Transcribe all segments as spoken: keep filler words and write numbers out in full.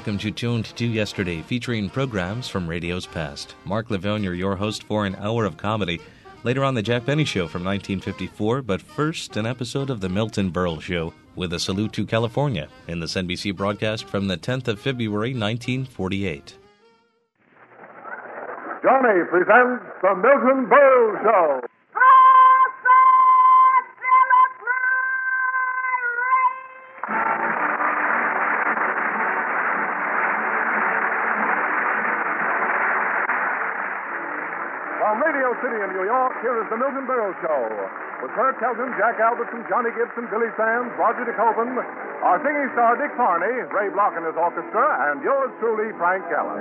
welcome to Tuned to Yesterday, featuring programs from radio's past. Mark Lavogne, your host for an hour of comedy. Later on, the Jack Benny Show from nineteen fifty-four, but first, an episode of the Milton Berle Show with a salute to California in this N B C broadcast from the tenth of February, nineteen forty-eight. Johnny presents the Milton Berle Show. From Radio City in New York, here is the Milton Berle Show. With Bert Kelton, Jack Albertson, Johnny Gibson, Billy Sands, Roger DeCoven, our singing star Dick Farney, Ray Block and his orchestra, and yours truly, Frank Gallen.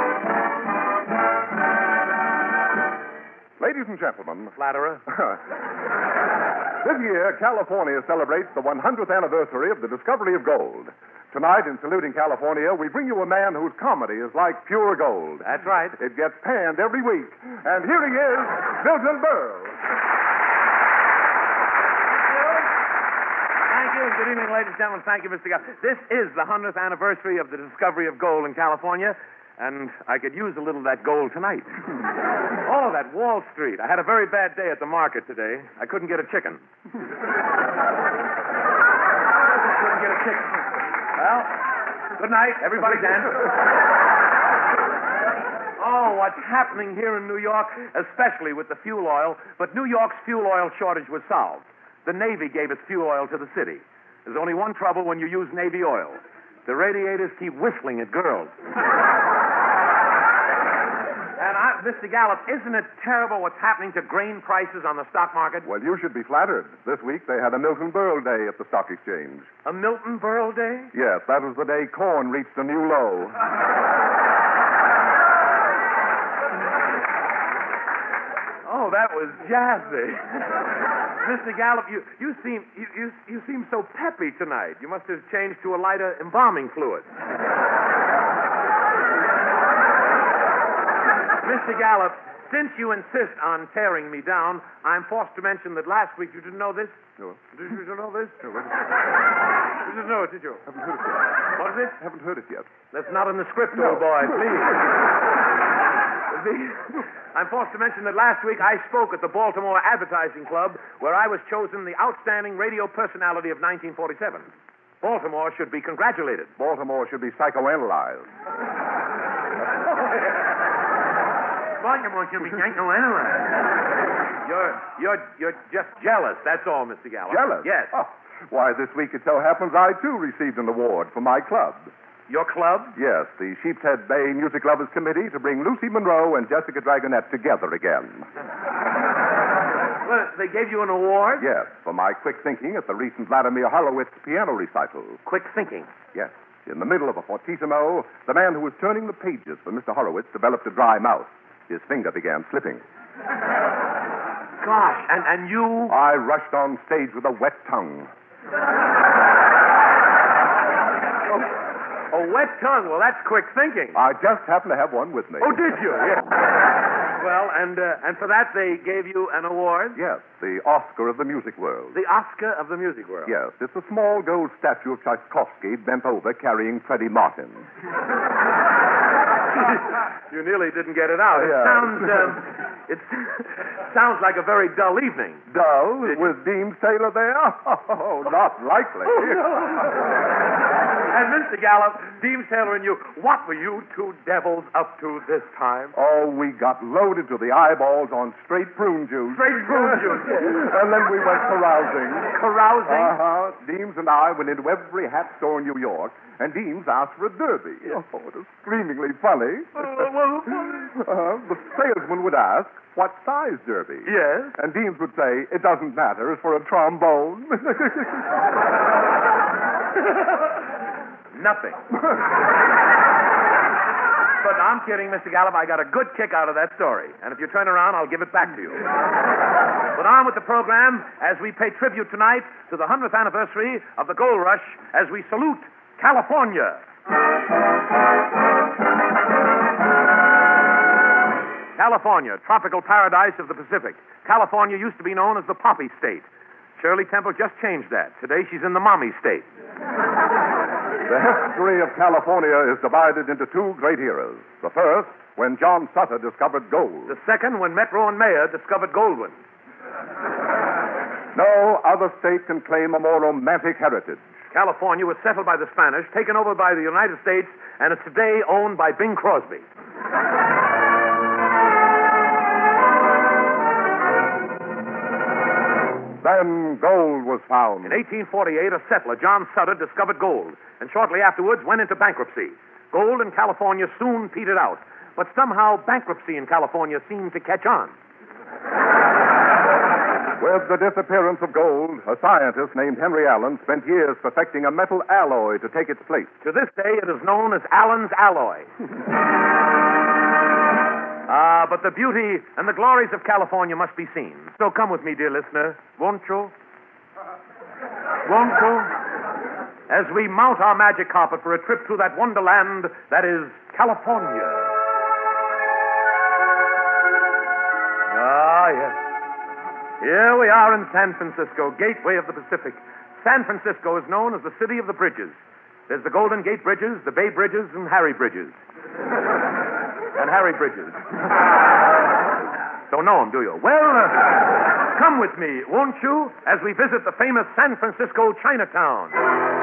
Ladies and gentlemen. Flatterer. This year, California celebrates the one hundredth anniversary of the discovery of gold. Tonight, in Saluting California, we bring you a man whose comedy is like pure gold. That's right. It gets panned every week. And here he is, Milton Berle. Thank you, and good evening, ladies and gentlemen. Thank you, Mister Guy. This is the one hundredth anniversary of the discovery of gold in California, and I could use a little of that gold tonight. Oh, that Wall Street. I had a very bad day at the market today. I couldn't get a chicken. couldn't get a chicken. Well, good night. Everybody dance. Oh, what's happening here in New York, especially with the fuel oil. But New York's fuel oil shortage was solved. The Navy gave its fuel oil to the city. There's only one trouble when you use Navy oil. The radiators keep whistling at girls. And I, Mister Gallup, isn't it terrible what's happening to grain prices on the stock market? Well, you should be flattered. This week they had a Milton Berle Day at the Stock Exchange. A Milton Berle Day? Yes, that was the day corn reached a new low. Oh, that was jazzy. Mister Gallup, you, you seem you, you, you seem so peppy tonight. You must have changed to a lighter embalming fluid. Mister Gallup, since you insist on tearing me down, I'm forced to mention that last week you didn't know this. No. Did you know this? No, wait. You didn't know it, did you? Haven't heard it yet. What is it? Haven't heard it yet. That's not in the script, No. old boy, please. The- I'm forced to mention that last week I spoke at the Baltimore Advertising Club, where I was chosen the outstanding radio personality of nineteen forty-seven. Baltimore should be congratulated. Baltimore should be psychoanalyzed. Baltimore should be psychoanalyzed. You're, you're, you're just jealous, that's all, Mister Gallup. Jealous? Yes. Oh, why, this week it so happens I, too, received an award for my club. Your club? Yes, the Sheepshead Bay Music Lovers Committee to bring Lucy Monroe and Jessica Dragonette together again. Well, they gave you an award? Yes, for my quick thinking at the recent Vladimir Horowitz piano recital. Quick thinking. Yes. In the middle of a fortissimo, the man who was turning the pages for Mister Horowitz developed a dry mouth. His finger began slipping. Gosh, and, and you? I rushed on stage with a wet tongue. A wet tongue. Well, that's quick thinking. I just happened to have one with me. Oh, did you? Yes. Well, and uh, and for that they gave you an award? Yes, the Oscar of the music world. The Oscar of the music world? Yes, it's a small gold statue of Tchaikovsky bent over carrying Freddie Martin. You nearly didn't get it out. It Yeah. sounds um, it sounds like a very dull evening. Dull? Did- With Deems Taylor there? Oh, not likely. And Mister Gallup, Deems Taylor and you, what were you two devils up to this time? Oh, we got loaded to the eyeballs on straight prune juice. Straight prune juice. And then we went carousing. Carousing? Uh-huh. Deems and I went into every hat store in New York, and Deems asked for a derby. Oh, it was screamingly funny. uh, the salesman would ask, what size derby? Yes. And Deems would say, it doesn't matter, it's for a trombone. Nothing. But I'm kidding, Mister Gallup. I got a good kick out of that story. And if you turn around, I'll give it back to you. But on with the program as we pay tribute tonight to the one hundredth anniversary of the gold rush as we salute California. California, tropical paradise of the Pacific. California used to be known as the Poppy State. Shirley Temple just changed that. Today she's in the Mommy State. The history of California is divided into two great eras. The first, when John Sutter discovered gold. The second, when Metro and Mayer discovered Goldwyn. No other state can claim a more romantic heritage. California was settled by the Spanish, taken over by the United States, and is today owned by Bing Crosby. Then gold was found. In eighteen forty-eight, a settler, John Sutter, discovered gold, and shortly afterwards went into bankruptcy. Gold in California soon petered out, but somehow bankruptcy in California seemed to catch on. With the disappearance of gold, a scientist named Henry Allen spent years perfecting a metal alloy to take its place. To this day, it is known as Allen's Alloy. Ah, but the beauty and the glories of California must be seen. So come with me, dear listener, won't you? Won't you? As we mount our magic carpet for a trip through that wonderland that is California. Ah, yes. Here we are in San Francisco, gateway of the Pacific. San Francisco is known as the city of the bridges. There's the Golden Gate Bridges, the Bay Bridges, and Harry Bridges. And Harry Bridges. Don't know him, do you? Well, uh, come with me, won't you, as we visit the famous San Francisco Chinatown.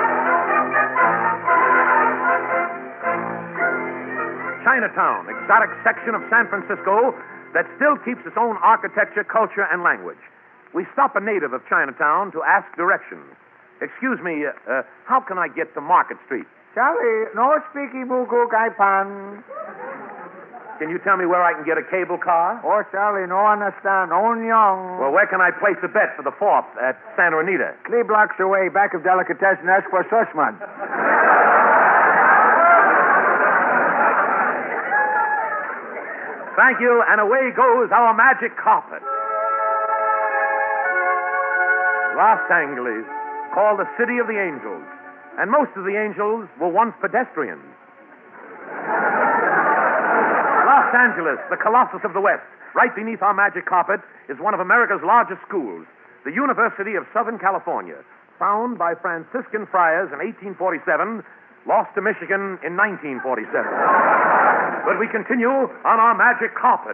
Chinatown, exotic section of San Francisco that still keeps its own architecture, culture, and language. We stop a native of Chinatown to ask directions. Excuse me, uh, uh, how can I get to Market Street? Charlie, no speaky buku kai pan. Can you tell me where I can get a cable car? Oh, Charlie, no understand. On young. Well, where can I place a bet for the fourth at Santa Anita? Three blocks away, back of Delicatessen, ask for Sussman. Thank you, and away goes our magic carpet. Los Angeles, called the City of the Angels, and most of the angels were once pedestrians. Los Angeles, the Colossus of the West, right beneath our magic carpet, is one of America's largest schools, the University of Southern California, founded by Franciscan friars in eighteen forty-seven, lost to Michigan in nineteen forty-seven. But we continue on our magic carpet.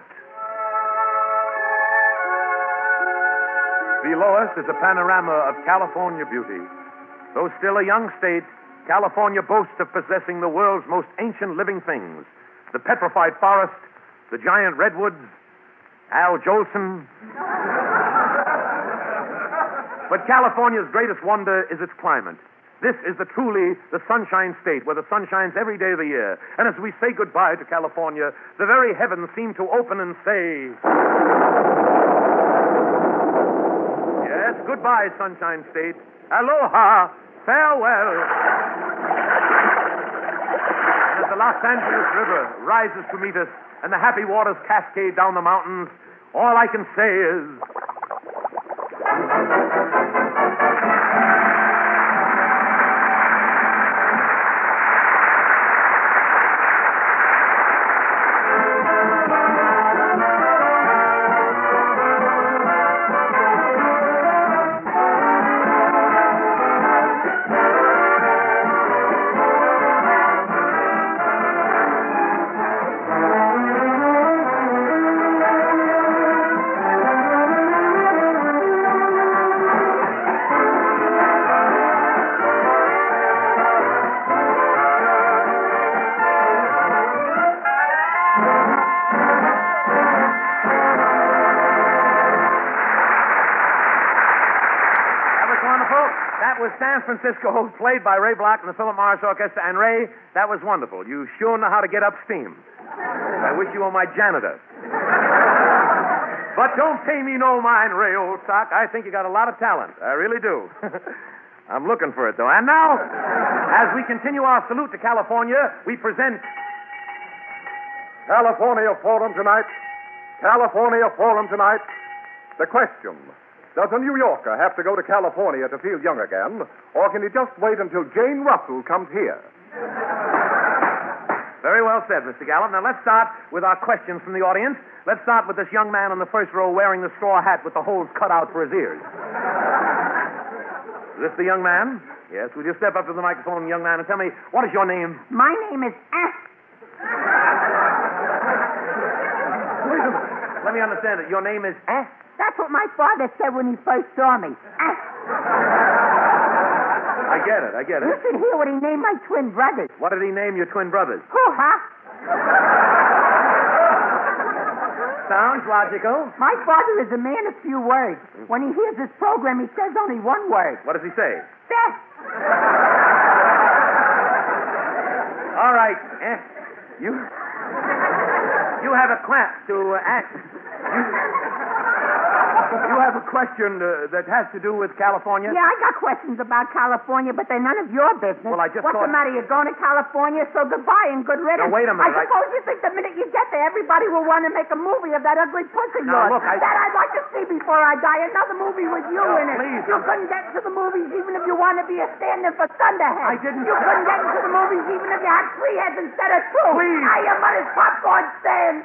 Below us is a panorama of California beauty. Though still a young state, California boasts of possessing the world's most ancient living things. The petrified forest, the giant redwoods, Al Jolson. But California's greatest wonder is its climate. This is the truly the sunshine state, where the sun shines every day of the year. And as we say goodbye to California, the very heavens seem to open and say, yes, goodbye, sunshine state. Aloha, farewell. And as the Los Angeles River rises to meet us and the happy waters cascade down the mountains, all I can say is... San Francisco, played by Ray Block and the Philip Morris Orchestra. And Ray, that was wonderful. You sure know how to get up steam. I wish you were my janitor. But don't pay me no mind, Ray, old sock. I think you got a lot of talent. I really do. I'm looking for it, though. And now, as we continue our salute to California, we present... California Forum tonight. California Forum tonight. The question... Does a New Yorker have to go to California to feel young again, or can he just wait until Jane Russell comes here? Very well said, Mister Gallup. Now, let's start with our questions from the audience. Let's start with this young man on the first row wearing the straw hat with the holes cut out for his ears. Is this the young man? Yes. Will you step up to the microphone, young man, and tell me, what is your name? My name is Ass. Wait a minute. Let me understand it. Your name is Ass? That's what my father said when he first saw me. Ass. I get it. I get it. You should hear what he named my twin brothers. What did he name your twin brothers? Hoo-ha. Sounds logical. My father is a man of few words. When he hears this program, he says only one word. What does he say? Best. All right. Eh, you you have a clap to uh, ask. You, you have a question uh, that has to do with California? Yeah, I got questions about California, but they're none of your business. Well, I just What's thought... the matter? You're going to California, so goodbye and good riddance. Now, wait a minute. I suppose I... you think the minute you get there, everybody will want to make a movie of that ugly puss of Now, yours. look, I... That I'd like to see before I die. Another movie with you No, in it. please, You I'm- couldn't get into the movies even if you wanted to be a stand-in for Thunderhead. I didn't- You couldn't get into the movies even if you had three heads instead of two. Please. I am on his popcorn stand.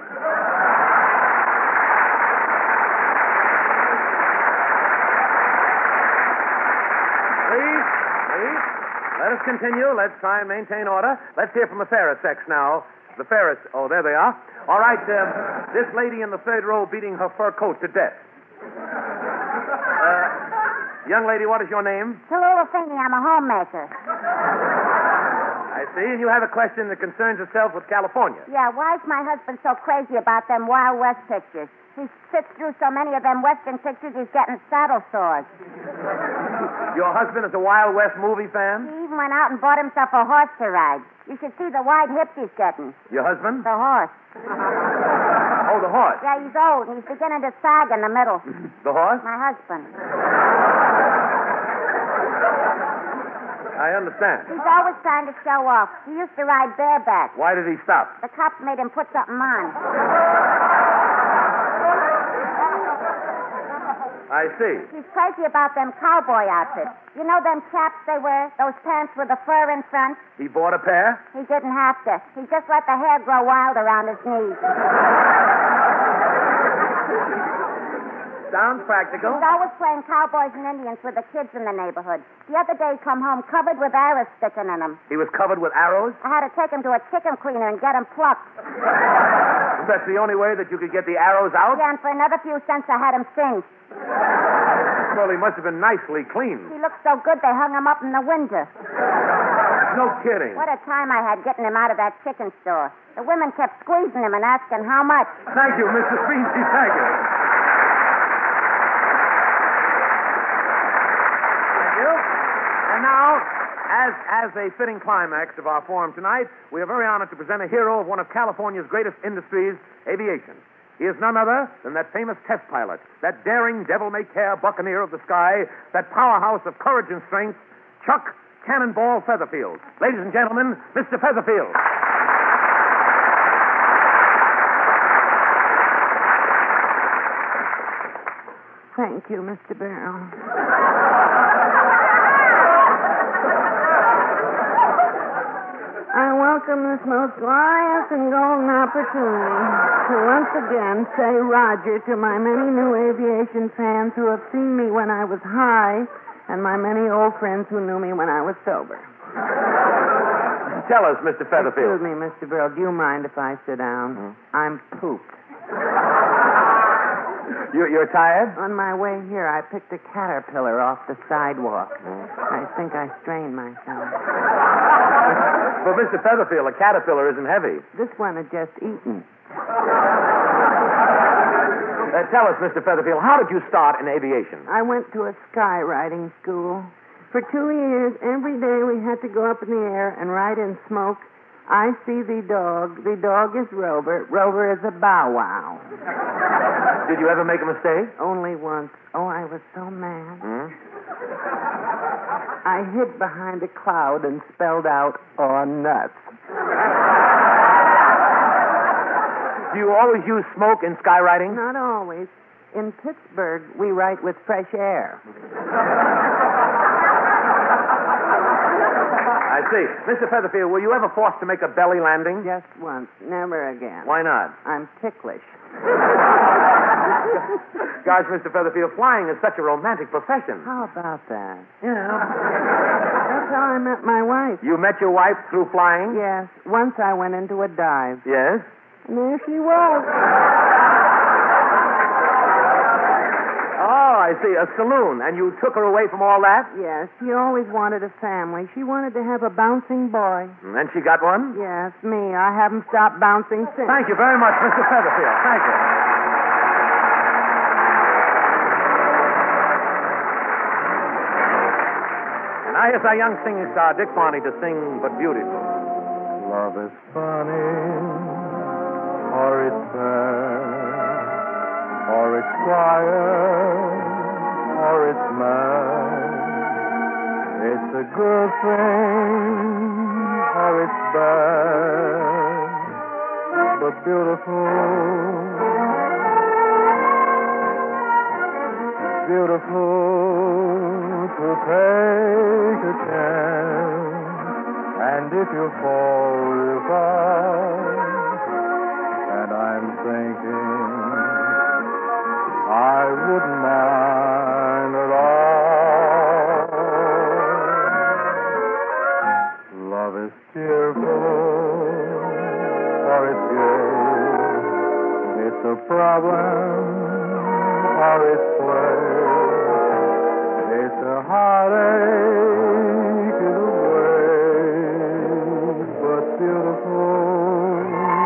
Please, please, let us continue. Let's try and maintain order. Let's hear from the Ferris sex now. The Ferris, oh, there they are. All right, um, this lady in the third row beating her fur coat to death. Uh, young lady, what is your name? Tallulah Feeney, I'm a homemaker. I see, and you have a question that concerns itself with California. Yeah, why's my husband so crazy about them Wild West pictures? He sits through so many of them Western pictures, he's getting saddle sores. Your husband is a Wild West movie fan? He even went out and bought himself a horse to ride. You should see the wide hips he's getting. Your husband? The horse. Oh, the horse. Yeah, he's old, and he's beginning to sag in the middle. The horse? My husband. I understand. He's always trying to show off. He used to ride bareback. Why did he stop? The cops made him put something on. I see. He's crazy about them cowboy outfits. You know them chaps they wear? Those pants with the fur in front? He bought a pair? He didn't have to. He just let the hair grow wild around his knees. Sounds practical. He's always playing cowboys and Indians with the kids in the neighborhood. The other day he come home covered with arrows sticking in him. He was covered with arrows? I had to take him to a chicken cleaner and get him plucked. That's the only way that you could get the arrows out? Yeah, and for another few cents I had him singed. Well, he must have been nicely cleaned. He looked so good they hung him up in the window. No kidding. What a time I had getting him out of that chicken store. The women kept squeezing him and asking how much. Thank you, Missus Beansy. Thank you. Thank you. And now, as, as a fitting climax of our forum tonight, we are very honored to present a hero of one of California's greatest industries, aviation. He is none other than that famous test pilot, that daring, devil-may-care buccaneer of the sky, that powerhouse of courage and strength, Chuck Cannonball Featherfield. Ladies and gentlemen, Mister Featherfield. Thank you, Mister Barrow. I welcome this most glorious and golden opportunity to once again say Roger to my many new aviation fans who have seen me when I was high and my many old friends who knew me when I was sober. Tell us, Mister Featherfield. Excuse me, Mister Barrow. Do you mind if I sit down? Hmm? I'm pooped. You're, you're tired? On my way here, I picked a caterpillar off the sidewalk. I think I strained myself. Well, Mister Featherfield, a caterpillar isn't heavy. This one had just eaten. Uh, tell us, Mister Featherfield, how did you start in aviation? I went to a skywriting school. For two years, every day we had to go up in the air and write in smoke, I see the dog. The dog is Rover. Rover is a bow wow. Did you ever make a mistake? Only once. Oh, I was so mad. Hmm? I hid behind a cloud and spelled out, "oh, nuts." Do you always use smoke in skywriting? Not always. In Pittsburgh, we write with fresh air. I see. Mister Featherfield, were you ever forced to make a belly landing? Just once. Never again. Why not? I'm ticklish. Gosh, Mister Featherfield, flying is such a romantic profession. How about that? You know, that's how I met my wife. You met your wife through flying? Yes. Once I went into a dive. Yes? And there she was. Oh, I see. A saloon. And you took her away from all that? Yes. She always wanted a family. She wanted to have a bouncing boy. And she got one? Yes, me. I haven't stopped bouncing since. Thank you very much, Mister Featherfield. Thank you. And now here's our young singing star, Dick Farney, to sing But Beautiful. Love is funny, or it's sad, or it's quiet, or it's mad. It's a good thing, or it's bad, but beautiful, beautiful to take a chance. And if you fall, you fall. And I'm thinking I wouldn't mind at all. Love is cheerful, or it's gay. It's a problem, or it's play. It's a heartache in a way, but beautiful.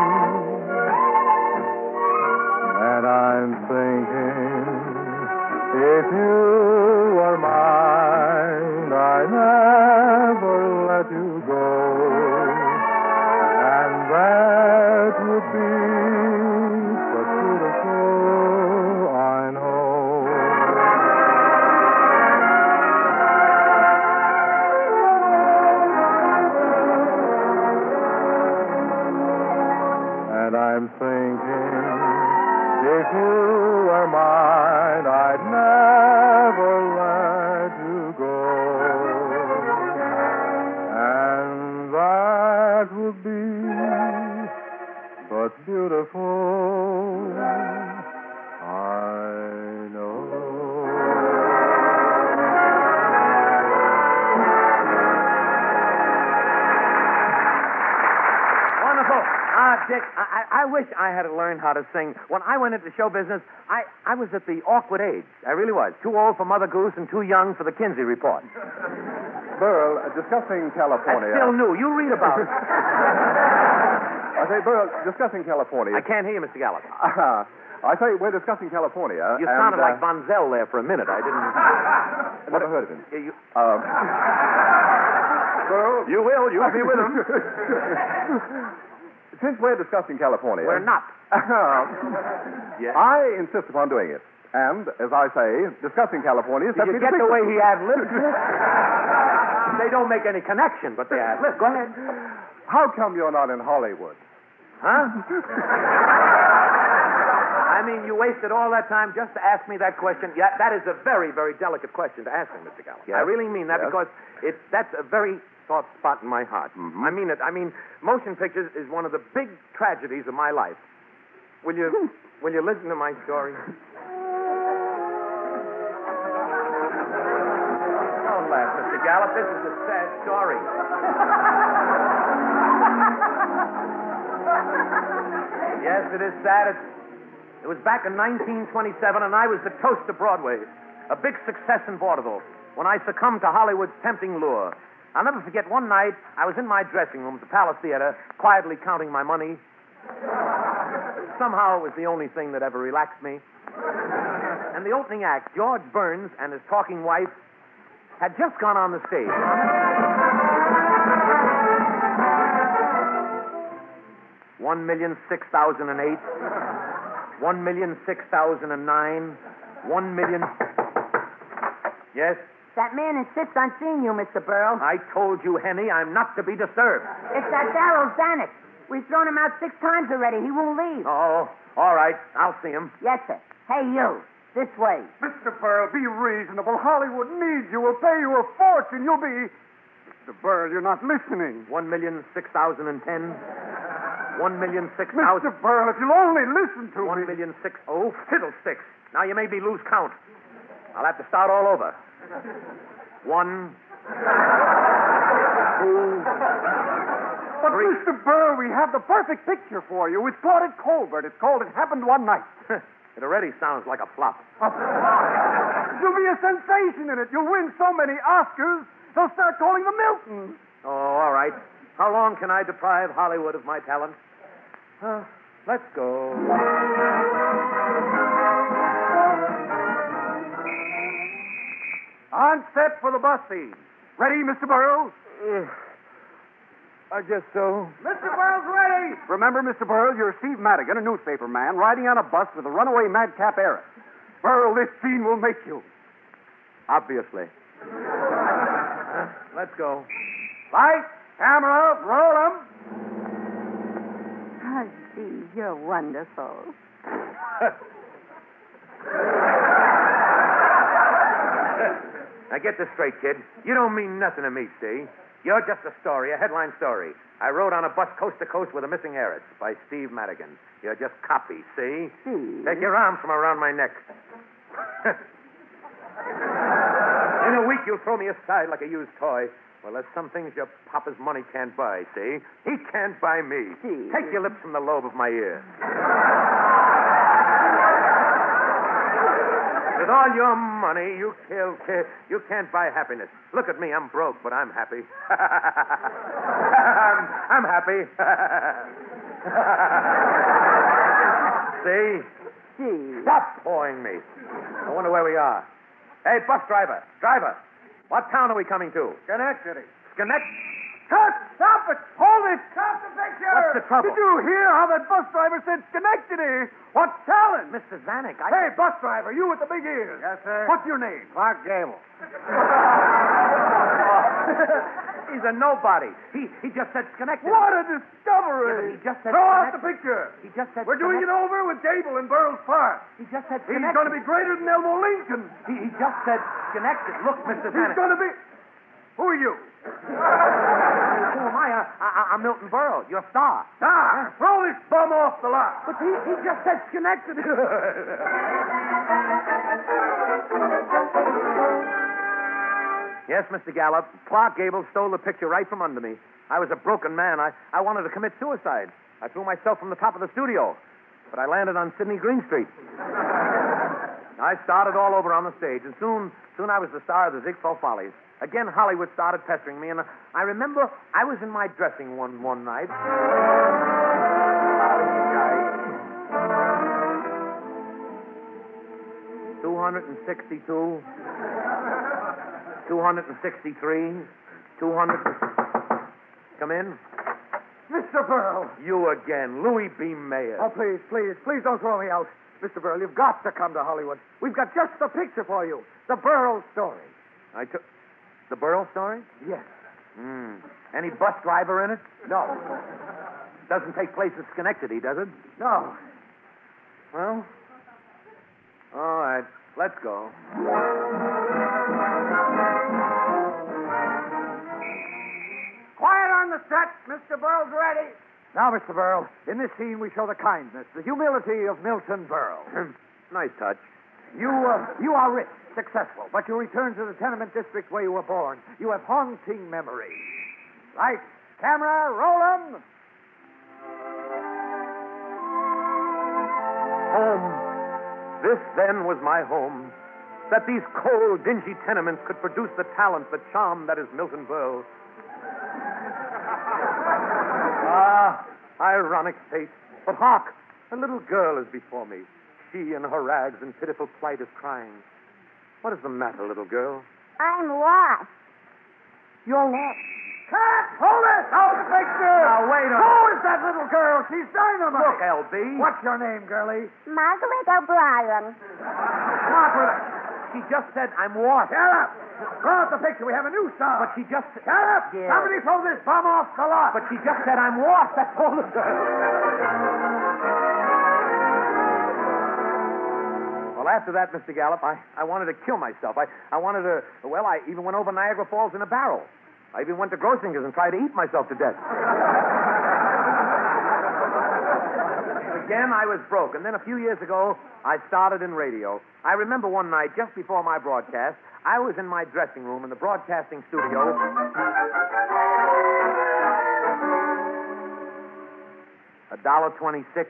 And I'm thinking, if you are mine, I never let you go. And that would be so beautiful, I know. And I'm thinking, if you were mine, I'd never let you go. And that would be but beautiful, I know. Wonderful. Ah, Dick, I, I wish I had learned how to sing. When I went into show business, I, I was at the awkward age. I really was. Too old for Mother Goose and too young for the Kinsey Report. Burl, uh, discussing California. That's still new. You read about it. I say, Burl, discussing California. I can't hear you, Mister Gallagher. Uh, I say, we're discussing California. You and, sounded uh, like Von Zell there for a minute. I didn't... Never heard of him. You, you- Um, Burl, you will. You'll be with him. since we're discussing California... We're not. Yes. I insist upon doing it. And, as I say, discussing California... Did you get the way he ad-libbed? They don't make any connection, but they ad-lib. Go ahead. How come you're not in Hollywood? Huh? I mean, you wasted all that time just to ask me that question. Yeah, that is a very, very delicate question to ask me, Mister Gallagher. Yes. I really mean that Yes. because it's that's a very soft spot in my heart. Mhm. I mean it. I mean, motion pictures is one of the big tragedies of my life. Will you will you listen to my story? Don't laugh, Mister Gallup. This is a sad story. Yes, it is sad. It's, it was back in nineteen twenty-seven, and I was the toast of Broadway, a big success in vaudeville, when I succumbed to Hollywood's tempting lure. I'll never forget one night, I was in my dressing room at the Palace Theater, quietly counting my money. Somehow it was the only thing that ever relaxed me. And the opening act, George Burns and his talking wife, had just gone on the stage. One million six thousand and eight. One million six thousand and nine. One million. Yes? That man insists on seeing you, Mister Burl. I told you, Henny, I'm not to be disturbed. It's that Darrell Zanuck. We've thrown him out six times already. He won't leave. Oh, all right. I'll see him. Yes, sir. Hey, you. This way. Mister Burl, be reasonable. Hollywood needs you. Will pay you a fortune. You'll be... Mister Burl, you're not listening. One million six thousand and ten. One million six Mister thousand. Burl, if you'll only listen to One me. million six. Oh, fiddlesticks. Now you made me lose count. I'll have to start all over. One. Two. But, Three. Mister Burl, we have the perfect picture for you. It's Claudette Colbert. It's called It Happened One Night. It already sounds like a flop. You'll be a sensation in it. You'll win so many Oscars, they'll start calling the Miltons. Oh, all right. How long can I deprive Hollywood of my talent? Uh, let's go. On set for the bus scene. Ready, Mister Burl? I guess so. Mister Burl's ready. Remember, Mister Burl, you're Steve Madigan, a newspaper man, riding on a bus with a runaway madcap heiress. Burl, this scene will make you. Obviously. Uh, let's go. Light, camera, roll 'em. Oh, Steve, you're wonderful. Now get this straight, kid. You don't mean nothing to me, see? You're just a story, a headline story. I rode on a bus coast to coast with a missing heiress by Steve Madigan. You're just copy, see? Steve. Take your arm from around my neck. In a week, you'll throw me aside like a used toy. Well, there's some things your papa's money can't buy, see? He can't buy me. Steve. Take your lips from the lobe of my ear. With all your money, you kill, kill, you can't buy happiness. Look at me, I'm broke, but I'm happy. I'm, I'm happy. See? Steve. Stop pawing me. I wonder where we are. Hey, bus driver, driver, what town are we coming to? Schenectady. Schenectady? Cut! Stop it! Hold it! Stop the picture! What's the trouble? Did you hear how that bus driver said Schenectady? What challenge? Mister Zanuck, I... Hey, bus driver, you with the big ears. Yes, sir? What's your name? Clark Gable. He's a nobody. He he just said Schenectady. What a Yeah, discovery! but he just said Throw out the Schenectady. picture. He just said We're doing it Schenectady. over with Gable in Burroughs Park. He just said He's Schenectady. going to be greater than Elmo Lincoln. He, he just said Schenectady. Look, Mister He's Zanuck. going to be... Who are you? Who am I? I, I? I'm Milton Berle, your star. Ah, throw this bum off the lot. But he, he just said Schenectady. Yes, Mister Gallup. Clark Gable stole the picture right from under me. I was a broken man. I, I wanted to commit suicide. I threw myself from the top of the studio, but I landed on Sidney Green Street. I started all over on the stage, and soon, soon I was the star of the Ziegfeld Follies. Again, Hollywood started pestering me, and I remember I was in my dressing one one night. Two hundred and sixty-two, two hundred and sixty-three, two hundred. Come in. Mister Burl. You again, Louis B. Mayer. Oh, please, please, please don't throw me out. Mister Burl, you've got to come to Hollywood. We've got just the picture for you. The Burl story. I took the Burl story. Yes. Hmm. Any bus driver in it? No. Doesn't take place at Schenectady, does it? No. Well, all right. Let's go. Quiet on the set. Mister Burl's ready. Now, Mister Burl, in this scene we show the kindness, the humility of Milton Berle. Nice touch. You, uh, you are rich, successful, but you return to the tenement district where you were born. You have haunting memories. Lights, camera, roll 'em. Home. This, then, was my home. That these cold, dingy tenements could produce the talent, the charm that is Milton Berle. Ah, ironic fate. But hark, a little girl is before me. She in her rags and pitiful plight is crying. What is the matter, little girl? I'm lost. You're lost. Cut! Hold it! Out the picture! Now, wait a Who minute. is that little girl? She's dynamite. Look, L B. What's your name, girlie? Margaret O'Brien. Margaret. She just said I'm washed. Shut up. Throw out the picture. We have a new star. But she just... Shut up! Yeah. Somebody throw this bum off the lot. But she just said I'm washed. That's all the girl. Well, after that, Mister Gallup, I, I wanted to kill myself. I, I wanted to... Well, I even went over Niagara Falls in a barrel. I even went to Grossinger's and tried to eat myself to death. Again, I was broke. And then a few years ago, I started in radio. I remember one night, just before my broadcast, I was in my dressing room in the broadcasting studio. A dollar twenty-six.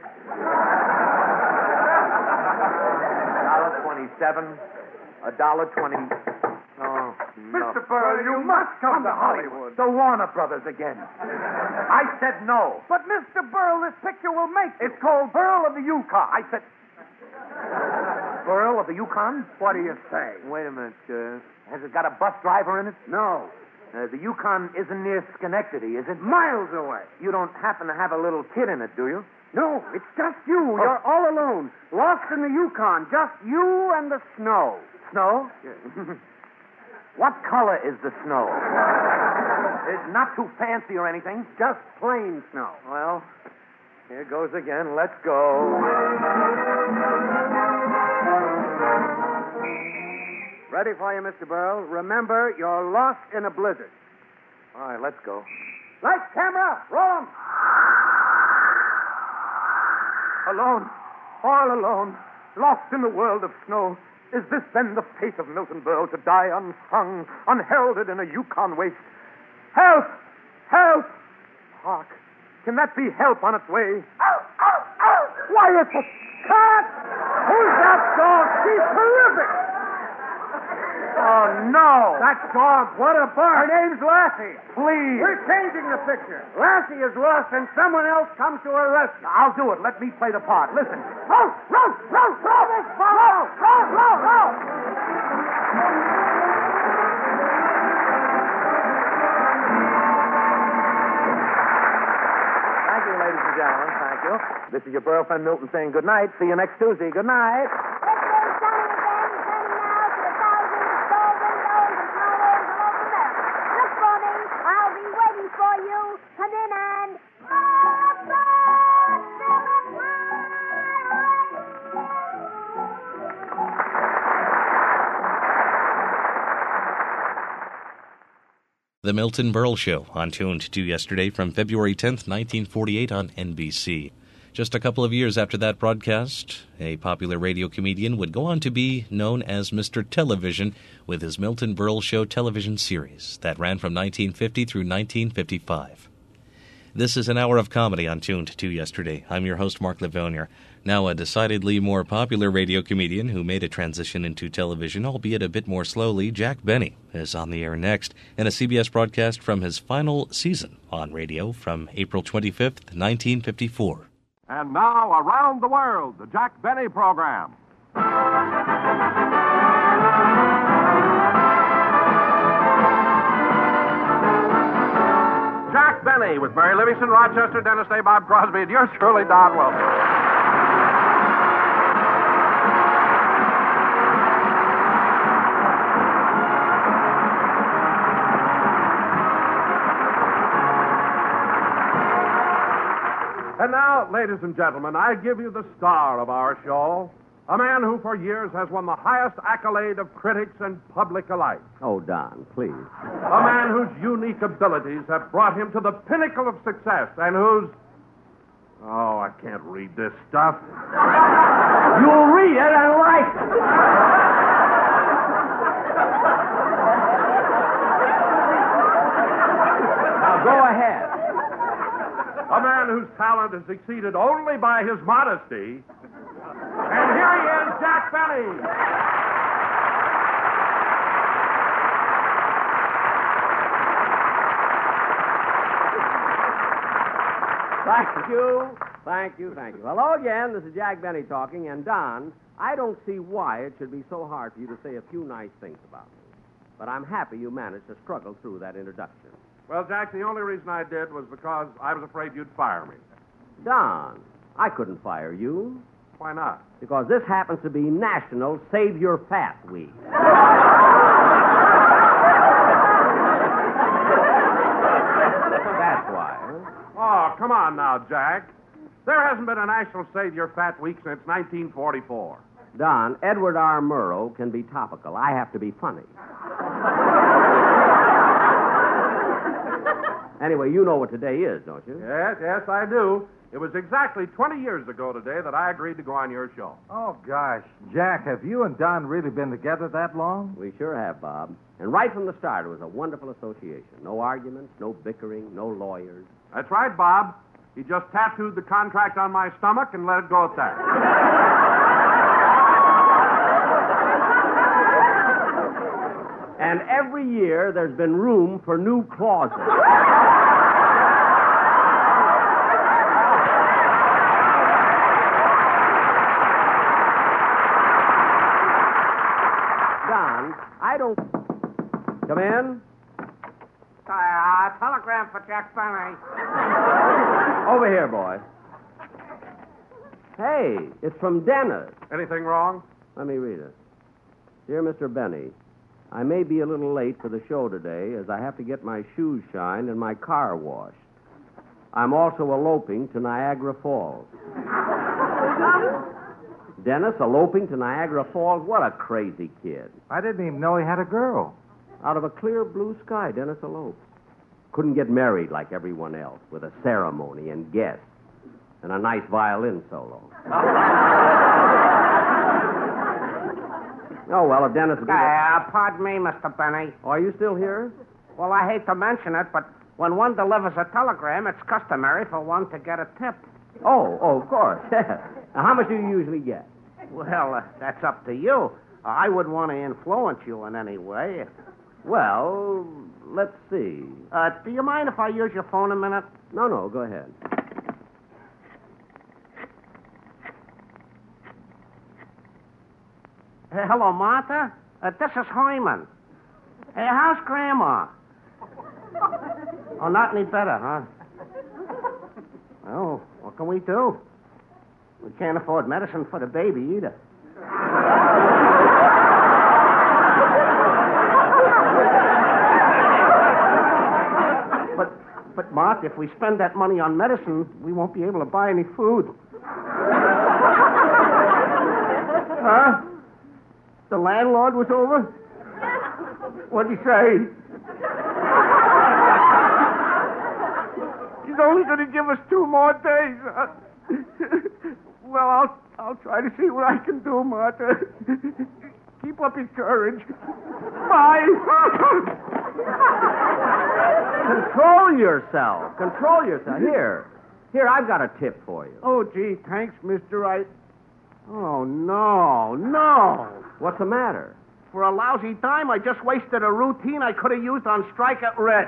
A dollar twenty-seven. A dollar twenty. Oh, no. Mister Burl, you must come to Hollywood. The Warner Brothers again. I said no. But, Mister Burl, this picture will make you. It's called Burl of the Yukon. I said. Burl of the Yukon? What do you say? Wait a minute. Uh, has it got a bus driver in it? No. Uh, the Yukon isn't near Schenectady, is it? Miles away. You don't happen to have a little kid in it, do you? No, it's just you. Oh. You're all alone. Lost in the Yukon. Just you and the snow. Snow? What color is the snow? It's not too fancy or anything. Just plain snow. Well, here goes again. Let's go. Ready for you, Mister Burl. Remember, you're lost in a blizzard. All right, let's go. Lights, camera, roll 'em. Alone, all alone, lost in the world of snow. Is this then the fate of Milton Berle, to die unsung, unheralded in a Yukon waste? Help! Help! Hark! Can that be help on its way? Ow! Ow! Ow! Why, it's a cat! Who's that dog? She's terrific! Oh, no! That dog, what a bark. Her name's Lassie. Please. We're changing the picture. Lassie is lost and someone else comes to her rescue. I'll do it. Let me play the part. Listen. Roll, roll, roll, roll this ball. Roll, roll, roll, roll. Thank you, ladies and gentlemen. Thank you. This is your Burl friend Milton saying good night. See you next Tuesday. Good night. For you, come in and... The Milton Berle Show, on Tuned to yesterday from February tenth, nineteen forty-eight on N B C. Just a couple of years after that broadcast, a popular radio comedian would go on to be known as Mister Television with his Milton Berle Show television series that ran from nineteen fifty through nineteen fifty-five. This is an hour of comedy on Tuned to yesterday. I'm your host, Mark Livonia. Now, a decidedly more popular radio comedian who made a transition into television, albeit a bit more slowly, Jack Benny, is on the air next in a C B S broadcast from his final season on radio from April twenty-fifth, nineteen fifty-four. And now, Around the World, the Jack Benny program. Jack Benny with Mary Livingston, Rochester, Dennis Day, Bob Crosby, and yours truly, Don Wilson. And now, ladies and gentlemen, I give you the star of our show, a man who for years has won the highest accolade of critics and public alike. Oh, Don, please. A man whose unique abilities have brought him to the pinnacle of success and whose... Oh, I can't read this stuff. You'll read it and like it. Now, go ahead. A man whose talent is exceeded only by his modesty. And here he is, Jack Benny. Thank you. Thank you, thank you. Hello again. This is Jack Benny talking. And, Don, I don't see why it should be so hard for you to say a few nice things about me. But I'm happy you managed to struggle through that introduction. Well, Jack, the only reason I did was because I was afraid you'd fire me. Don, I couldn't fire you. Why not? Because this happens to be National Save Your Fat Week. That's why. Huh? Oh, come on now, Jack. There hasn't been a National Save Your Fat Week since nineteen forty-four. Don, Edward R. Murrow can be topical. I have to be funny. Anyway, you know what today is, don't you? Yes, yes, I do. It was exactly twenty years ago today that I agreed to go on your show. Oh, gosh. Jack, have you and Don really been together that long? We sure have, Bob. And right from the start, it was a wonderful association. No arguments, no bickering, no lawyers. That's right, Bob. He just tattooed the contract on my stomach and let it go at that. And every year, there's been room for new clauses. Don, I don't... Come in. Uh, telegram for Jack Benny. Over here, boy. Hey, it's from Dennis. Anything wrong? Let me read it. Dear Mister Benny, I may be a little late for the show today as I have to get my shoes shined and my car washed. I'm also eloping to Niagara Falls. Dennis, eloping to Niagara Falls? What a crazy kid. I didn't even know he had a girl. Out of a clear blue sky, Dennis eloped. Couldn't get married like everyone else with a ceremony and guests and a nice violin solo. Oh, well, if Dennis... Uh, pardon me, Mister Benny. Oh, are you still here? Well, I hate to mention it, but when one delivers a telegram, it's customary for one to get a tip. Oh, oh, of course. Now, how much do you usually get? Well, uh, that's up to you. Uh, I wouldn't want to influence you in any way. Well, let's see. Uh, do you mind if I use your phone a minute? No, no, go ahead. Uh, hello, Martha. Uh, this is Hyman. Hey, how's Grandma? Oh, not any better, huh? Oh, what can we do? We can't afford medicine for the baby either. but, but, Mark, if we spend that money on medicine, we won't be able to buy any food. Huh? The landlord was over? What'd he say? He's only going to give us two more days. Huh? Well, I'll I'll try to see what I can do, Martha. Keep up your courage. Bye. Control yourself. Control yourself. Here. Here, I've got a tip for you. Oh, gee, thanks, Mister Wright. Oh, no, no. What's the matter? For a lousy dime, I just wasted a routine I could have used on Strike at Red.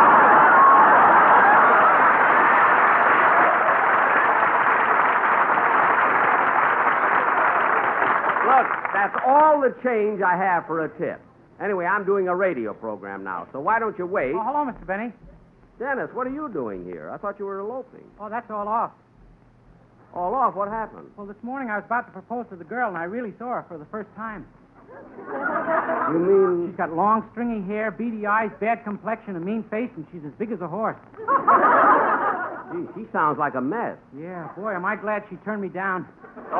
Look, that's all the change I have for a tip. Anyway, I'm doing a radio program now, so why don't you wait? Oh, hello, Mister Benny. Dennis, what are you doing here? I thought you were eloping. Oh, that's all off. All off? What happened? Well, this morning I was about to propose to the girl, and I really saw her for the first time. You mean... She's got long, stringy hair, beady eyes, bad complexion, a mean face, and she's as big as a horse. Gee, she sounds like a mess. Yeah, boy, am I glad she turned me down.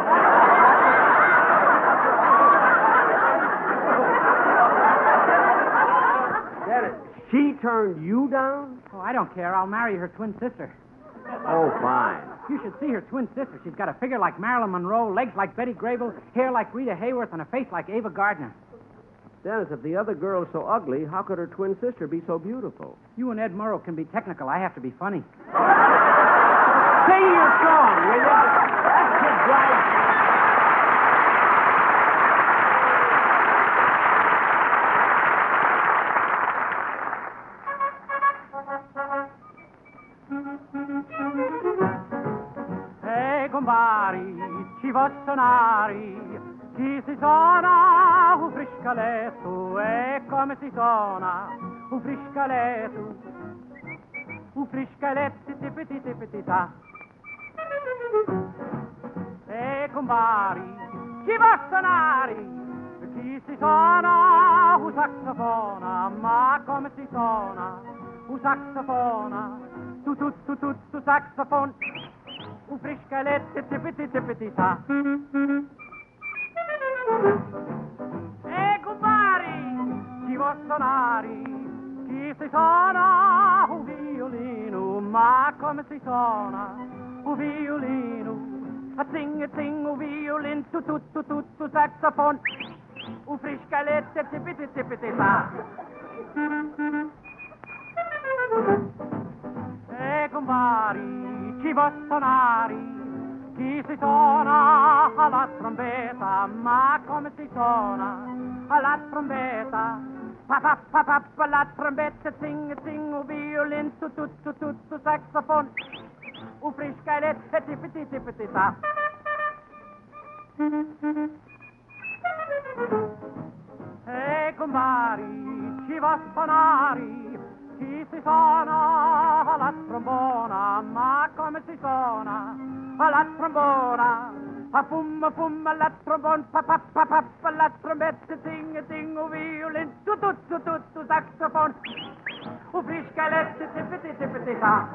Dennis, she turned you down? Oh, I don't care. I'll marry her twin sister. Oh, fine. You should see her twin sister. She's got a figure like Marilyn Monroe, legs like Betty Grable, hair like Rita Hayworth, and a face like Ava Gardner. Dennis, if the other girl's so ugly, how could her twin sister be so beautiful? You and Ed Murrow can be technical. I have to be funny. Sing your song, will you? That kid's right. Ci vossonari, chi si suona un friscaletto, e come si suona un friscaletto, un friscaletto tipiti tipiti ta. E compari, chi vossonari, chi si suona un saxofona, ma come si suona un saxofona, tu tu tu tu tu saxofon. Un friscaletto tipiti tipiti ta. E compari, ci vuol suonare, chi si suona un violino. ma come si suona un violino. A zing, a zing, un violin, tu, tu, tu, tu, tu, saxofoon. Un friscalette, tippiti, tippiti, ta. E compari, ci va suonare, chi si suona alla trombetta, ma come si suona alla trombetta? Pa, pa, pa, pa, pa, la trombetta, zing, zing, un violin, tu, tu, tu, tu, tu, saxofoon. Un friscalette, tippiti, tippiti, ta. E compari, ci va suonare, chi si suona alla trombona, ma come si suona alla trombona? A fum, fum, alla trombona, pa, pa, pa, pa, pa, la trombetta, zing, zing, un violin, tu, tu, tu, tu, tu, saxofoon, un friscalette, tippiti, tippiti, ta.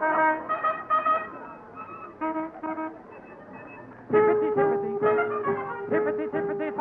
Tippity, tippity, tippity, tippity,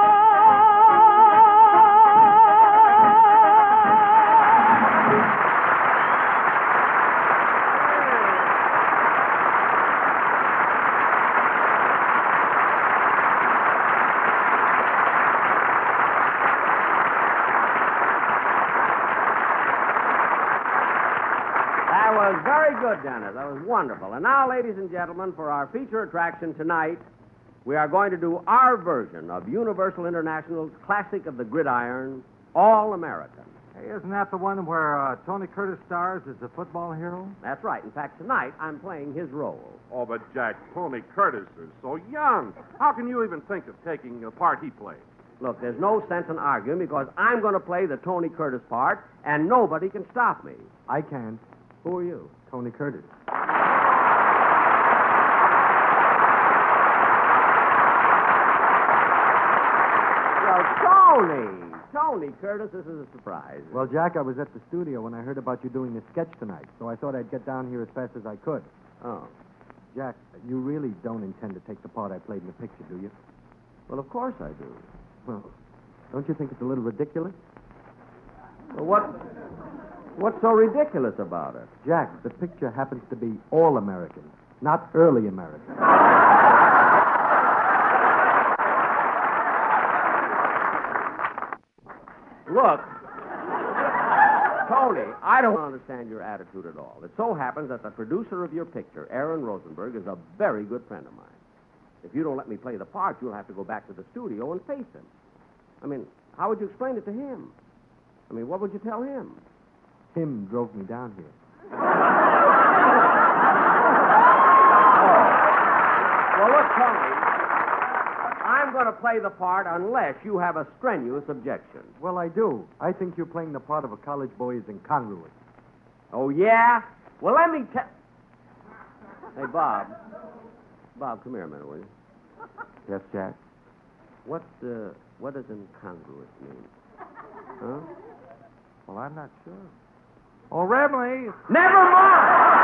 That was very good, Dennis. That was wonderful. And now, ladies and gentlemen, for our feature attraction tonight, we are going to do our version of Universal International's classic of the gridiron, All American. Hey, isn't that the one where uh, Tony Curtis stars as the football hero? That's right. In fact, tonight I'm playing his role. Oh, but Jack, Tony Curtis is so young. How can you even think of taking the part he played? Look, there's no sense in arguing because I'm going to play the Tony Curtis part, and nobody can stop me. I can. Who are you? Tony Curtis. Well, Tony! Tony Curtis, this is a surprise. Well, Jack, I was at the studio when I heard about you doing the sketch tonight, so I thought I'd get down here as fast as I could. Oh. Jack, you really don't intend to take the part I played in the picture, do you? Well, of course I do. Well, don't you think it's a little ridiculous? Well, what... What's so ridiculous about it? Jack, the picture happens to be all American, not early American. Look, Tony, I don't understand your attitude at all. It so happens that the producer of your picture, Aaron Rosenberg, is a very good friend of mine. If you don't let me play the part, you'll have to go back to the studio and face him. I mean, how would you explain it to him? I mean, what would you tell him? Him drove me down here. Well, look, Tony, I'm going to play the part unless you have a strenuous objection. Well, I do. I think you're playing the part of a college boy is incongruous. Oh, yeah? Well, let me tell... Hey, Bob. Bob, come here a minute, will you? Yes, Jack? What, uh, what does incongruous mean? Huh? Well, I'm not sure. Oh, Remley. Never mind!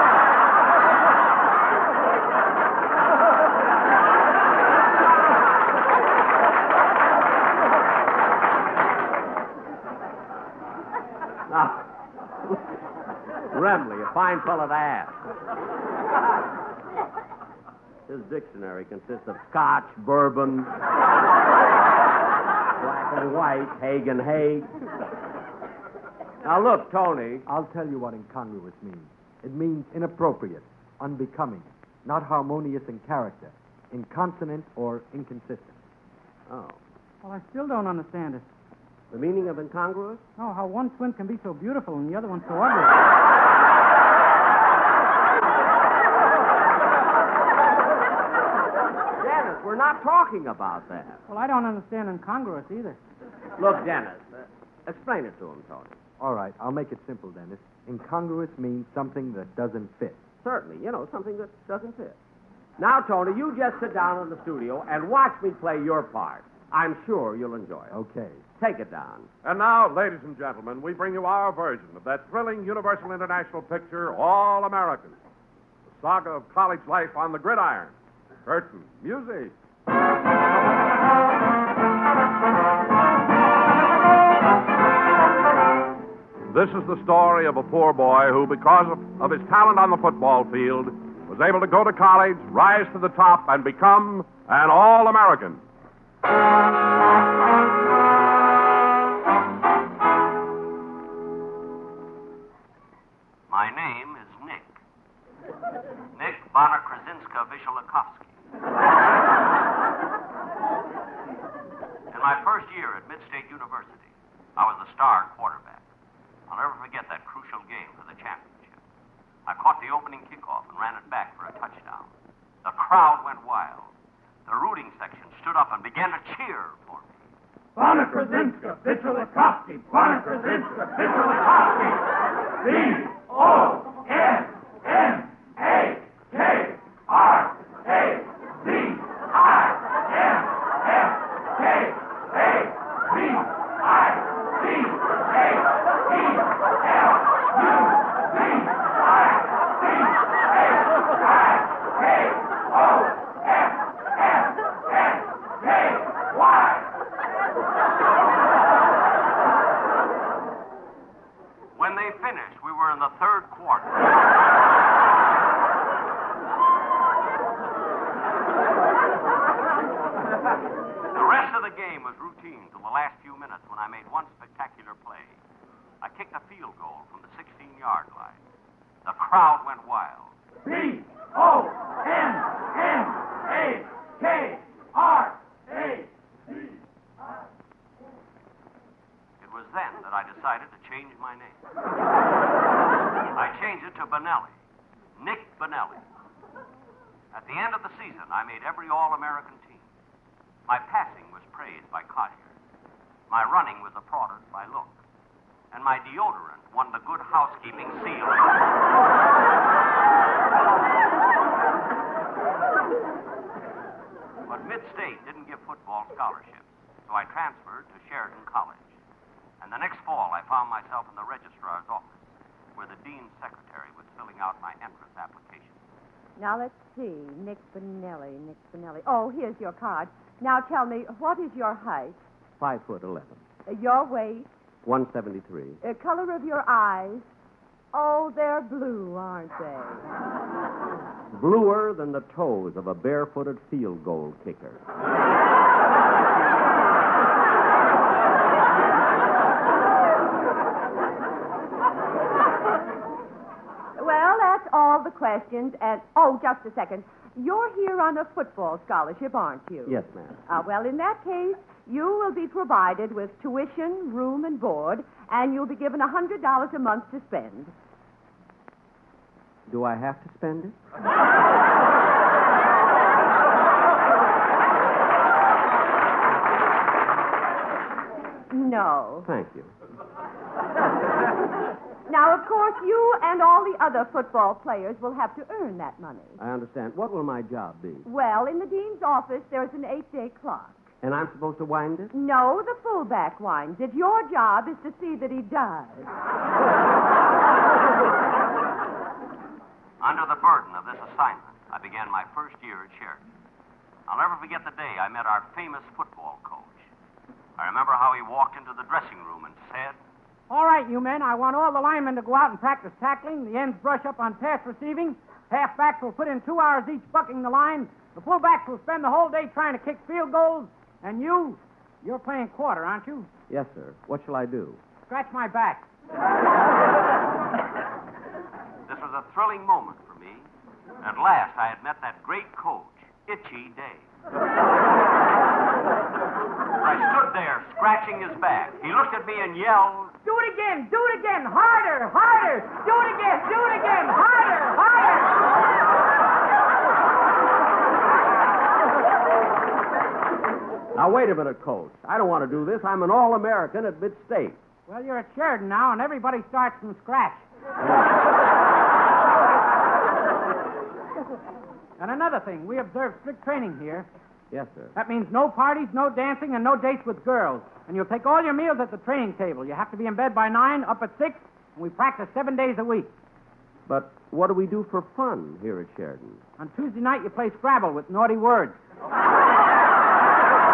Now, Remley, a fine fellow to ask. His dictionary consists of Scotch, bourbon, black and white, Haig and Haig. Now, look, Tony. I'll tell you what incongruous means. It means inappropriate, unbecoming, not harmonious in character, inconsonant or inconsistent. Oh. Well, I still don't understand it. The meaning of incongruous? Oh, how one twin can be so beautiful and the other one so ugly. Dennis, we're not talking about that. Well, I don't understand incongruous either. Look, Dennis, uh, explain it to him, Tony. All right, I'll make it simple, Dennis. Incongruous means something that doesn't fit. Certainly, you know, something that doesn't fit. Now, Tony, you just sit down in the studio and watch me play your part. I'm sure you'll enjoy it. Okay. Take it down. And now, ladies and gentlemen, we bring you our version of that thrilling Universal International picture, All American. The saga of college life on the gridiron. Curtain, music. This is the story of a poor boy who, because of, of his talent on the football field, was able to go to college, rise to the top, and become an All-American. My name is Nick. Nick Bonner Krasinska Vishalakovsky. In my first year at Mid-State University, I was the star quarterback. I'll never forget that crucial game for the championship. I caught the opening kickoff and ran it back for a touchdown. The crowd went wild. The rooting section stood up and began to cheer for me. Bonner Krasinska Vishalakovsky. Bonner Krasinska Vishalakovsky. V O N N A K R A Z I N S K A Z I C A E L U Z I C A I K O S S S K Y. When they finished, we were in the third quarter. The rest of the game was routine till the last few minutes when I made one spectacular play. I kicked a field goal from the sixteen-yard line. The crowd went wild. B O N N A K R A Z I. It was then that I decided to change my name. I changed it to Benelli. Nick Benelli. At the end of the season, I made every All-American team. My passing was praised by Collier. My running was applauded by Look. And my deodorant won the Good Housekeeping seal. But Mid-State didn't give football scholarships, so I transferred to Sheridan College. And the next fall, I found myself in the registrar's office, where the dean's secretary was filling out my entrance application. Now, let's see. Nick Benelli, Nick Benelli. Oh, here's your card. Now, tell me, what is your height? Five foot eleven. Uh, your weight? one seventy-three. Uh, color of your eyes? Oh, they're blue, aren't they? Bluer than the toes of a barefooted field goal kicker. Well, that's all the questions. And, oh, just a second. You're here on a football scholarship, aren't you? Yes, ma'am. Uh, well, in that case, you will be provided with tuition, room, and board, and you'll be given one hundred dollars a month to spend. Do I have to spend it? No. Thank you. Now, of course, you and all the other football players will have to earn that money. I understand. What will my job be? Well, in the dean's office, there's an eight-day clock. And I'm supposed to wind it? No, the fullback winds it. Your job is to see that he does. Under the burden of this assignment, I began my first year at Sheridan. I'll never forget the day I met our famous football coach. I remember how he walked into the dressing room and said, All right, you men, I want all the linemen to go out and practice tackling. The ends brush up on pass receiving. Halfbacks will put in two hours each bucking the line. The fullbacks will spend the whole day trying to kick field goals. And you, you're playing quarter, aren't you? Yes, sir. What shall I do? Scratch my back. This was a thrilling moment for me. At last, I had met that great coach, Itchy Dave. I stood there, scratching his back. He looked at me and yelled, Do it again, do it again, harder, harder. Do it again, do it again, harder, harder. Now, wait a minute, Coach. I don't want to do this. I'm an All-American at Mid-State. Well, you're at Sheridan now, and everybody starts from scratch. And another thing, we observe strict training here. Yes, sir. That means no parties, no dancing, and no dates with girls. And you'll take all your meals at the training table. You have to be in bed by nine, up at six, and we practice seven days a week. But what do we do for fun here at Sheridan? On Tuesday night, you play Scrabble with naughty words.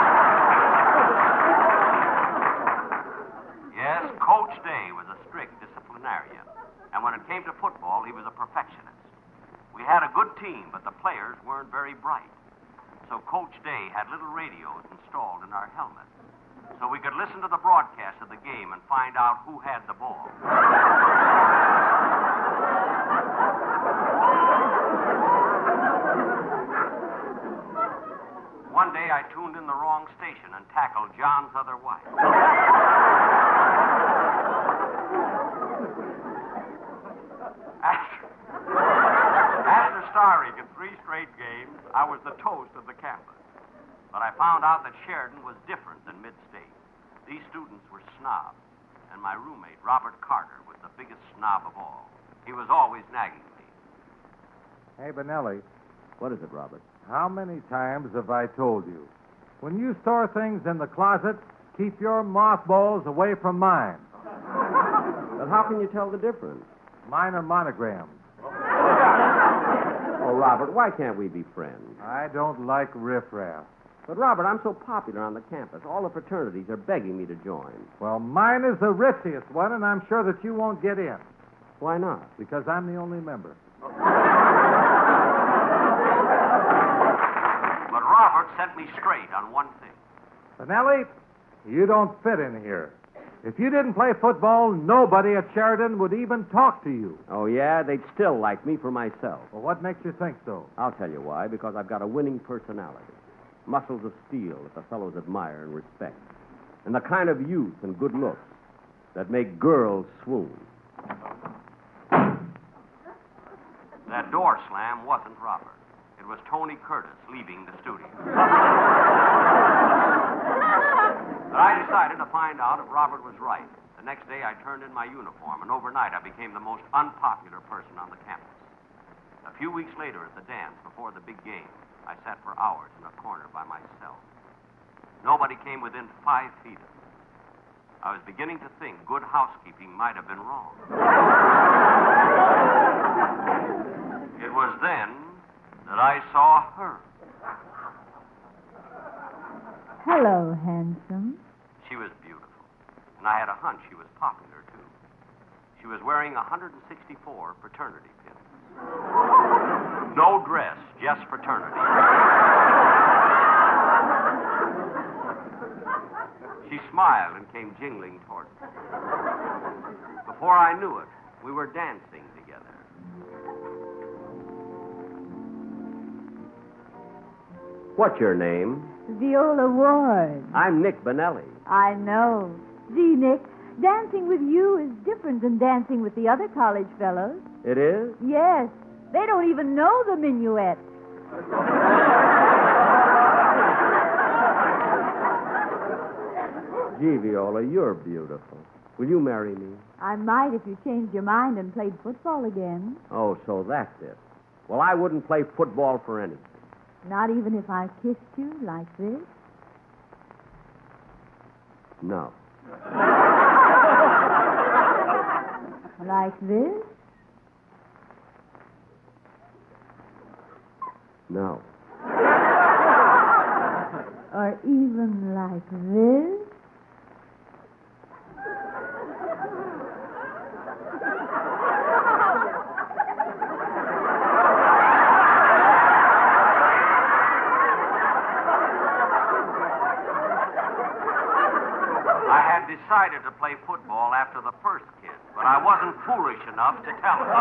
Yes, Coach Day was a strict disciplinarian. And when it came to football, he was a perfectionist. We had a good team, but the players weren't very bright. So Coach Day had little radios installed in our helmets, so we could listen to the broadcast of the game and find out who had the ball. One day I tuned in the wrong station and tackled John's other wife. After, after starring in three straight games, I was the toast of the campus. But I found out that Sheridan was different than Mid-State. These students were snobs, and my roommate, Robert Carter, was the biggest snob of all. He was always nagging me. Hey, Benelli. What is it, Robert? How many times have I told you? When you store things in the closet, keep your mothballs away from mine. But how can you tell the difference? Mine are monograms. Oh, Robert, why can't we be friends? I don't like riffraff. But, Robert, I'm so popular on the campus. All the fraternities are begging me to join. Well, mine is the ritziest one, and I'm sure that you won't get in. Why not? Because I'm the only member. But Robert set me straight on one thing. Benelli, you don't fit in here. If you didn't play football, nobody at Sheridan would even talk to you. Oh, yeah? They'd still like me for myself. Well, what makes you think so? I'll tell you why. Because I've got a winning personality. Muscles of steel that the fellows admire and respect. And the kind of youth and good looks that make girls swoon. That door slam wasn't Robert. It was Tony Curtis leaving the studio. But I decided to find out if Robert was right. The next day, I turned in my uniform, and overnight, I became the most unpopular person on the campus. A few weeks later, at the dance before the big game, I sat for hours in a corner by myself. Nobody came within five feet of me. I was beginning to think good housekeeping might have been wrong. It was then that I saw her. Hello, handsome. She was beautiful, and I had a hunch she was popular, too. She was wearing one hundred sixty-four fraternity pins. No dress, just fraternity. She smiled and came jingling toward me. Before I knew it, we were dancing together. What's your name? Viola Ward. I'm Nick Benelli. I know. Gee, Nick, dancing with you is different than dancing with the other college fellows. It is? Yes. They don't even know the minuet. Gee, Viola, you're beautiful. Will you marry me? I might if you changed your mind and played football again. Oh, so that's it. Well, I wouldn't play football for anything. Not even if I kissed you like this? No. Like this? No. Or even like this? Decided to play football after the first kiss, but I wasn't foolish enough to tell her.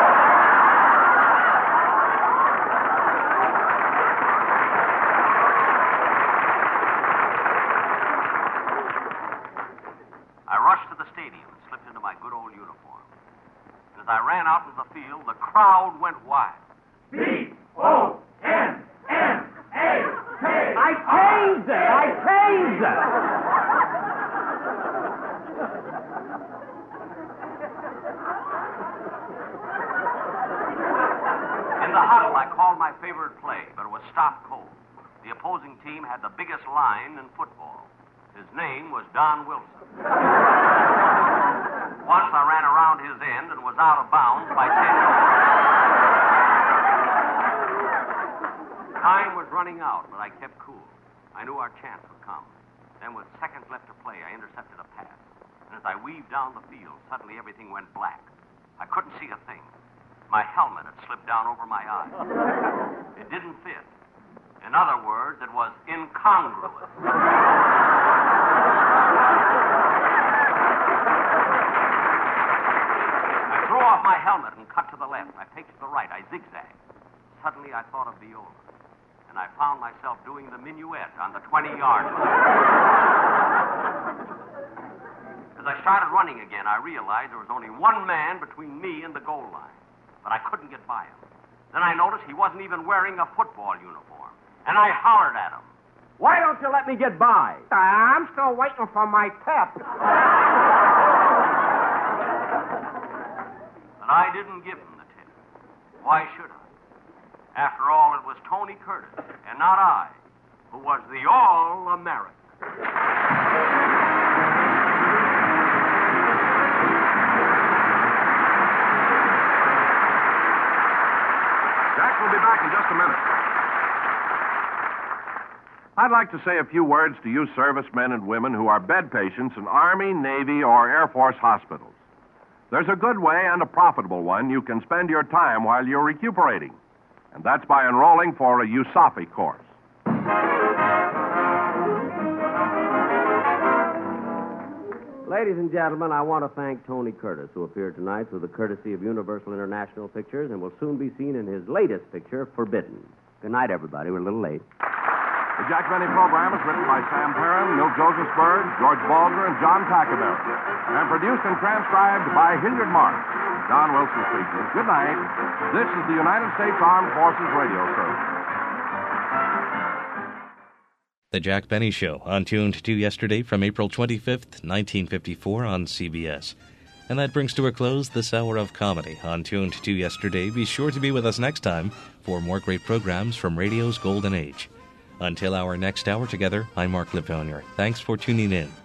I rushed to the stadium and slipped into my good old uniform. As I ran out into the field, the crowd went wild. B O N N A K. I tased it! I tased it! My favorite play, but it was stopped cold. The opposing team had the biggest line in football. His name was Don Wilson. Once I ran around his end and was out of bounds by ten yards. Time was running out, but I kept cool. I knew our chance would come. Then with seconds left to play, I intercepted a pass. And as I weaved down the field, suddenly everything went black. I couldn't my helmet had slipped down over my eyes. It didn't fit. In other words, it was incongruous. I threw off my helmet and cut to the left. I picked to the right. I zigzagged. Suddenly, I thought of Viola, and I found myself doing the minuet on the twenty-yard line. As I started running again, I realized there was only one man between me and the goal line, but I couldn't get by him. Then I noticed he wasn't even wearing a football uniform, and I hollered at him. Why don't you let me get by? I'm still waiting for my tip. But I didn't give him the tip. Why should I? After all, it was Tony Curtis, and not I, who was the All-American. Jack will be back in just a minute. I'd like to say a few words to you servicemen and women who are bed patients in Army, Navy, or Air Force hospitals. There's a good way and a profitable one you can spend your time while you're recuperating, and that's by enrolling for a U S A F I course. Ladies and gentlemen, I want to thank Tony Curtis, who appeared tonight through the courtesy of Universal International Pictures and will soon be seen in his latest picture, Forbidden. Good night, everybody. We're a little late. The Jack Benny program is written by Sam Perrin, Milt Josephsberg, George Baldner, and John Tackaberry, and produced and transcribed by Hilliard Marks. Don Wilson speaking. Good night. This is the United States Armed Forces Radio Service. The Jack Benny Show, on Tuned to yesterday from April twenty-fifth, nineteen fifty-four on C B S. And that brings to a close this hour of comedy on Tuned to yesterday. Be sure to be with us next time for more great programs from radio's golden age. Until our next hour together, I'm Mark Lefonier. Thanks for tuning in.